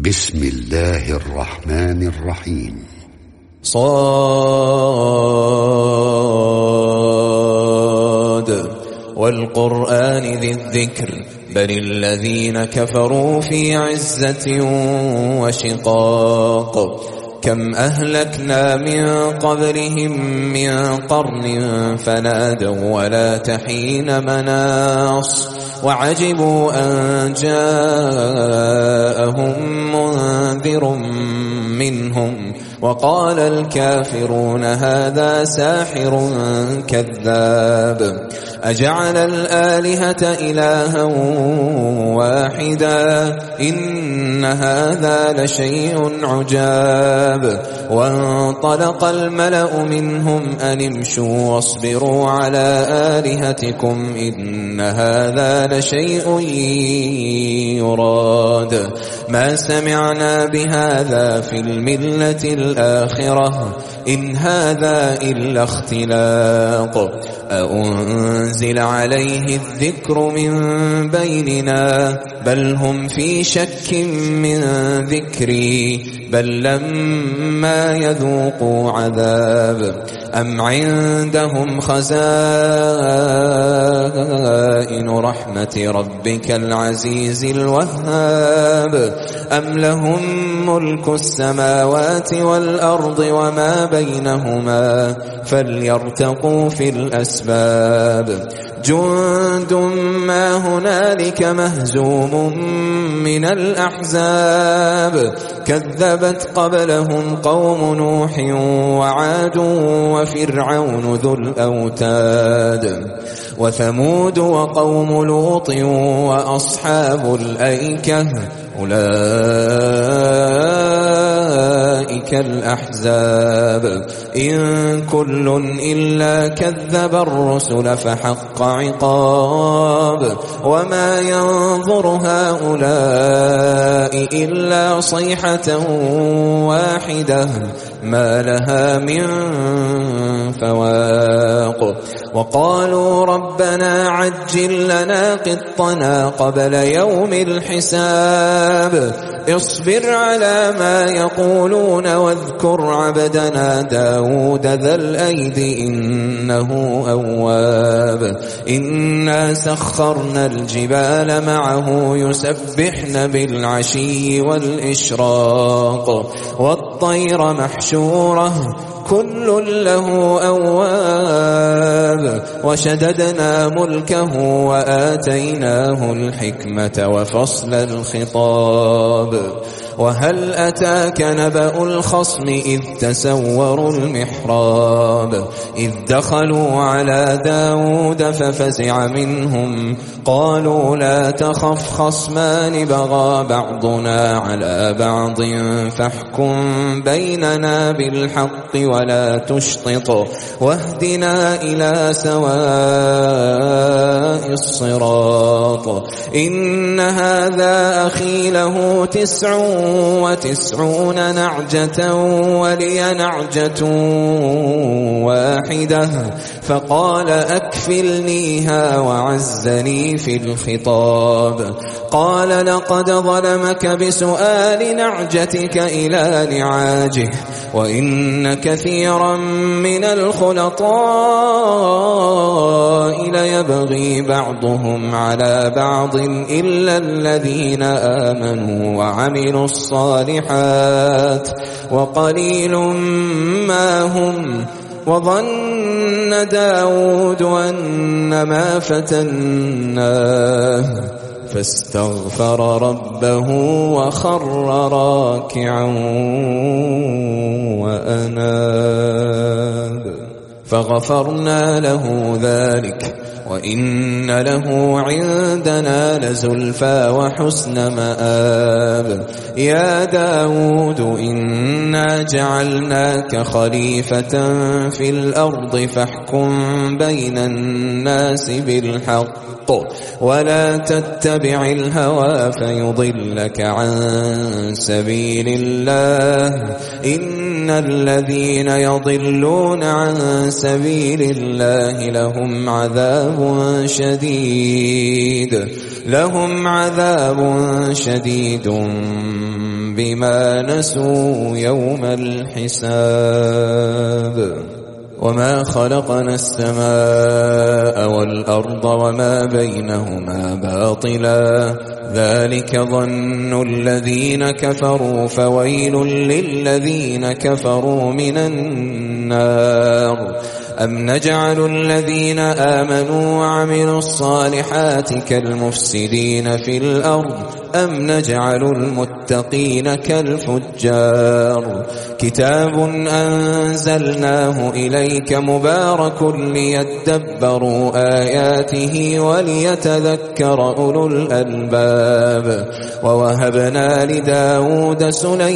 بسم الله الرحمن الرحيم. صاد والقرآن ذي الذكر بل الذين كفروا في عزة وشقاق كم أهلكنا من قبلهم من قرن فنادوا ولا تحين مناص وعجبوا أن جاءهم منذر منهم وقال الكافرون هذا ساحر كذاب أجعل الآلهة إلها واحدا إن هذا لشيء عجاب وانطلق الملأ منهم أن امشوا واصبروا على آلهتكم إن هذا لشيء يراد ما سمعنا بهذا في الملة الآخرة إن هذا إلا اختلاق أأنزل عليه الذكر من بيننا بل هم في شك من ذكري بل لما يذوقوا عذاب أم عندهم خزائن رحمة ربك العزيز الوهاب أم لهم ملك السماوات والأرض وما بينهما فليرتقوا في الأسباب جند ما هنالك مهزوم من الأحزاب كذبت قبلهم قوم نوح وعاد وفرعون ذو الأوتاد وثمود وقوم لوط وأصحاب الأيكة أولئك الأحزاب إن كل إلا كذب الرسل فحق عقاب وما ينظر هؤلاء إلا صيحة واحدة ما لها من فواق وقالوا ربنا عجل لنا قطنا قبل يوم الحساب اصبر على ما يقولون واذكر عبدنا داود ذا الأيد إنه أواب إنا سخرنا الجبال معه يسبحن بالعشي والإشراق والطير محشورة كل له أواب وشددنا ملكه وآتيناه الحكمة وفصل الخطاب وهل أتاك نبأ الخصم إذ تسوروا المحراب إذ دخلوا على داود ففزع منهم قالوا لا تخف خصمان بغى بعضنا على بعض فاحكم بيننا بالحق ولا تشطط واهدنا إلى سواء الصراط إن هذا أخي له 99 نعجة ولي نعجة واحدة فقال أكفلنيها وعزني في الخطاب قال لقد ظلمك بسؤال نعجتك إلى نعاجه وإن كثيرا من الخلطاء ليبغي بعضهم على بعض إلا الذين آمنوا وعملوا الصالحات وقليل ما هم وظن داود أنما فتناه فاستغفر ربه وخر راكعا وأناب فغفرنا له ذلك وإن له عندنا لزلفى وحسن مآب يا داود إنا جعلناك خليفة في الأرض فاحكم بين الناس بالحق ولا تتبع الهوى فيضلك عن سبيل الله إن الذين يضلون عن سبيل الله لهم عذاب شديد بما نسوا يوم الحساب وما خلقنا السماء والأرض وما بينهما باطلا ذلك ظن الذين كفروا فويل للذين كفروا من النار أم نجعل الذين آمنوا وعملوا الصالحات كالمفسدين في الأرض أم نجعل المتقين كالفجار كتاب أنزلناه إليك مبارك ليدبروا آياته وليتذكر أولو الألباب ووهبنا لداود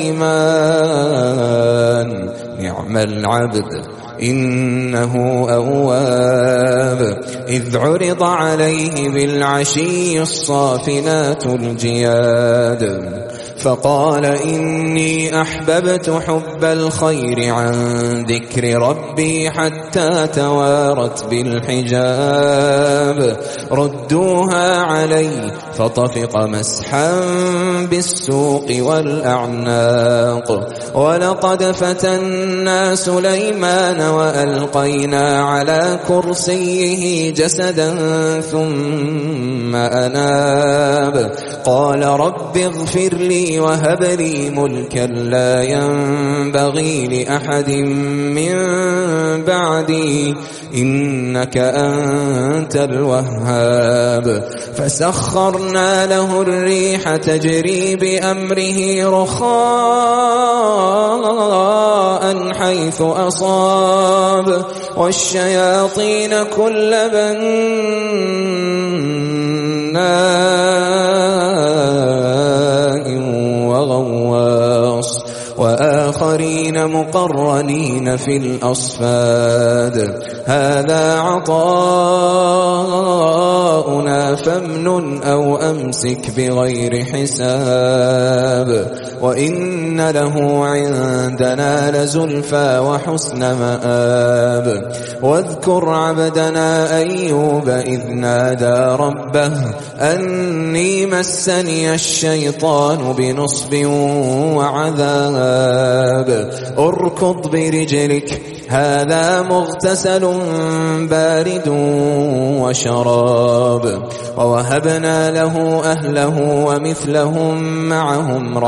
سليمان نعم العبد إنه أواب إذ عرض عليه بالعشي الصافنات الجياد فقال إني أحببت حب الخير عن ذكر ربي حتى توارت بالحجاب ردوها علي فطفق مسحا بالسوق والأعناق ولقد فتنا سليمان وألقينا على كرسيه جسدا ثم أناب قال رب اغفر لي وهب لي ملكا لا ينبغي لأحد من بعدي إنك أنت الوهاب فسخرنا له الريح تجري بأمره رخاء حيث أصاب والشياطين كل بناء وغواص وآخرين مقرنين في الأصفاد هذا عطاؤنا فامنن أو أمسك بغير حساب وإن له عندنا لزلفى وحسن مآب واذكر عبدنا أيوب إذ نادى ربه أني مسني الشيطان بنصب وعذاب اركض برجلك هذا مغتسل بارد وشراب ووهبنا له أهله ومثلهم معهم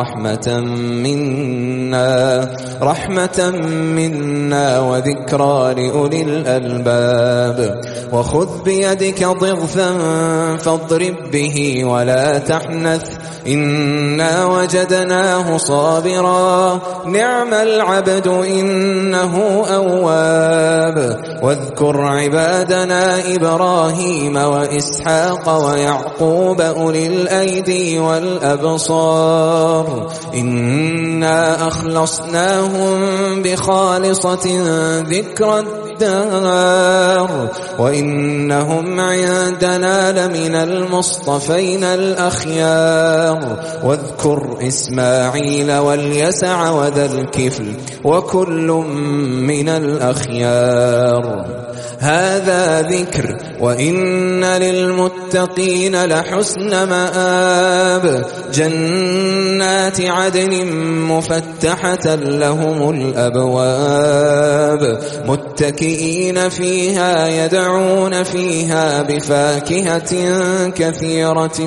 رحمة منا وذكرى لأولي الألباب وخذ بيدك ضغثا فاضرب به ولا تحنث إنا وجدناه صابرا نعم العبد إنه أواب واذكر عبادنا إبراهيم وإسحاق ويعقوب أولي الأيدي والأبصار إنا أخلصناهم بخالصة ذكر الدار وإنهم عندنا لمن المصطفين الأخيار واذكر إسماعيل واليسع وذا الكفل وكل من الأخيار هذا ذكر وإن للمتقين لحسن مآب جنات عدن مفتحة لهم الأبواب متكئين فيها يدعون فيها بفاكهة كثيرة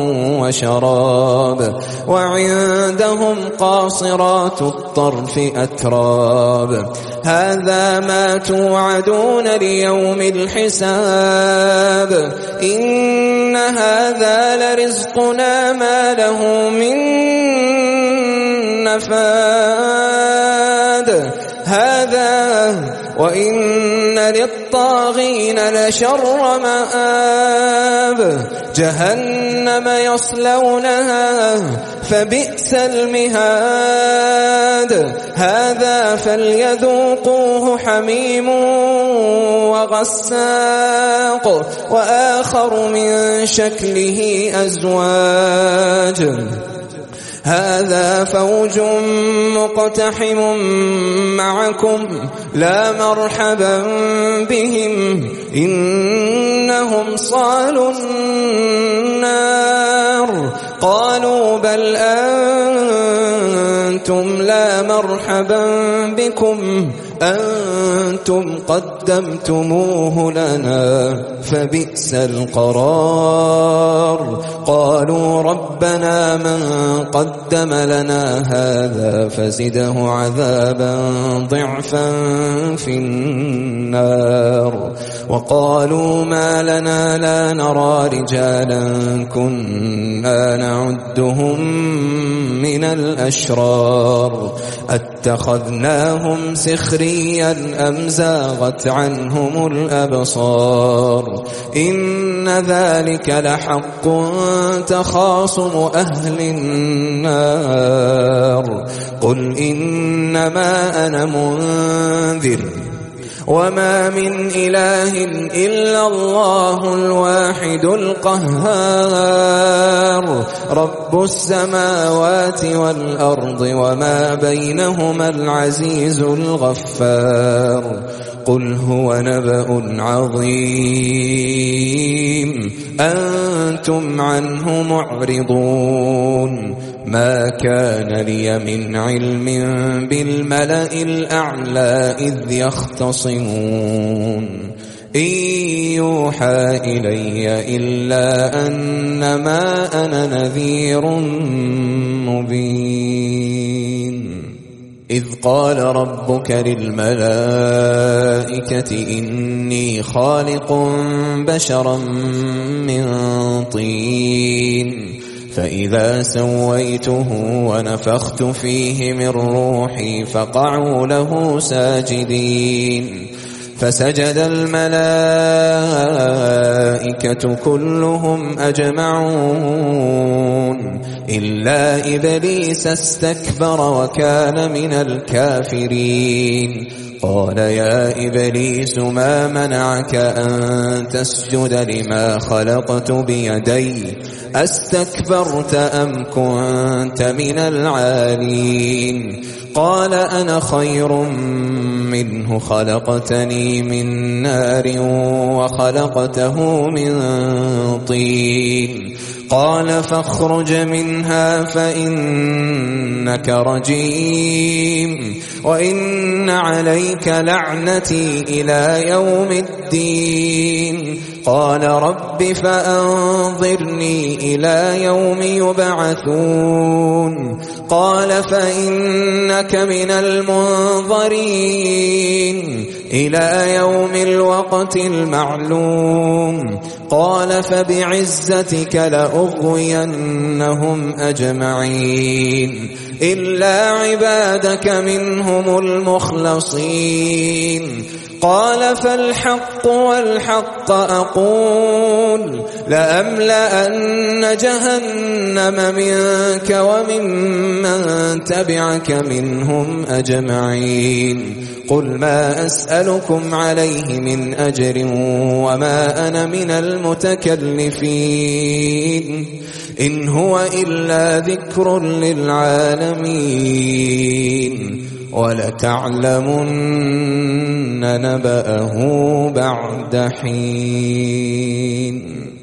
وشراب وعندهم قاصرات الطرف أتراب هذا ما توعدون ليوم الحساب إن هذا لرزقنا ما له من نفاد هذا وإن للطاغين لشر مآب جهنم يصلونها فبئس المهاد هذا فليذوقوه حميم وغساق وآخر من شكله أزواج هذا فوج مقتحم معكم لا مرحبا بهم إنهم صالوا النار قالوا بل أنتم لا مرحبا بكم أنتم قدمتموه لنا فبئس القرار. قالوا ربنا من قدم لنا هذا فزده عذابا ضعفا في النار. وقالوا ما لنا لا نرى رجالا كنا نعدهم من الأشرار أتخذناهم سخريا أم زاغت عنهم الأبصار إن ذلك لحق تخاصم أهل النار. قل إنما أنا منذر وما من إله إلا الله الواحد القهار رب السماوات والأرض وما بينهما العزيز الغفار. قل هو نبأ عظيم أنتم عنه معرضون. ما كان لي من علم بالملأ الأعلى إذ يختصمون إن يوحى إلي إلا أنما أنا نذير مبين. إذ قال ربك للملائكة إني خالق بشرا من طين فإذا سويته ونفخت فيه من روحي فقعوا له ساجدين. فسجد الملائكة كلهم أجمعون إلا إبليس استكبر وكان من الكافرين. قال يا إبليس ما منعك أن تسجد لما خلقت بيدي أستكبرت أم كنت من العالين؟ قال أنا خير منه خلقتني من نار وخلقته من طين. قال فاخرج منها فإنك رجيم وإن عليك لعنتي إلى يوم الدين. قال رب فأنظرني إلى يوم يبعثون. قال فإنك من المنظرين إلى يوم الوقت المعلوم. قال فبعزتك لأغوينهم أجمعين إلا عبادك منهم المخلصين. قال فالحق والحق أقول لأملأن جهنم منك وممن تبعك منهم أجمعين. قل ما أسألكم عليه من أجر وما أنا من المتكلفين إن هو إلا ذكر للعالمين ولتعلمن نبأه بعد حين.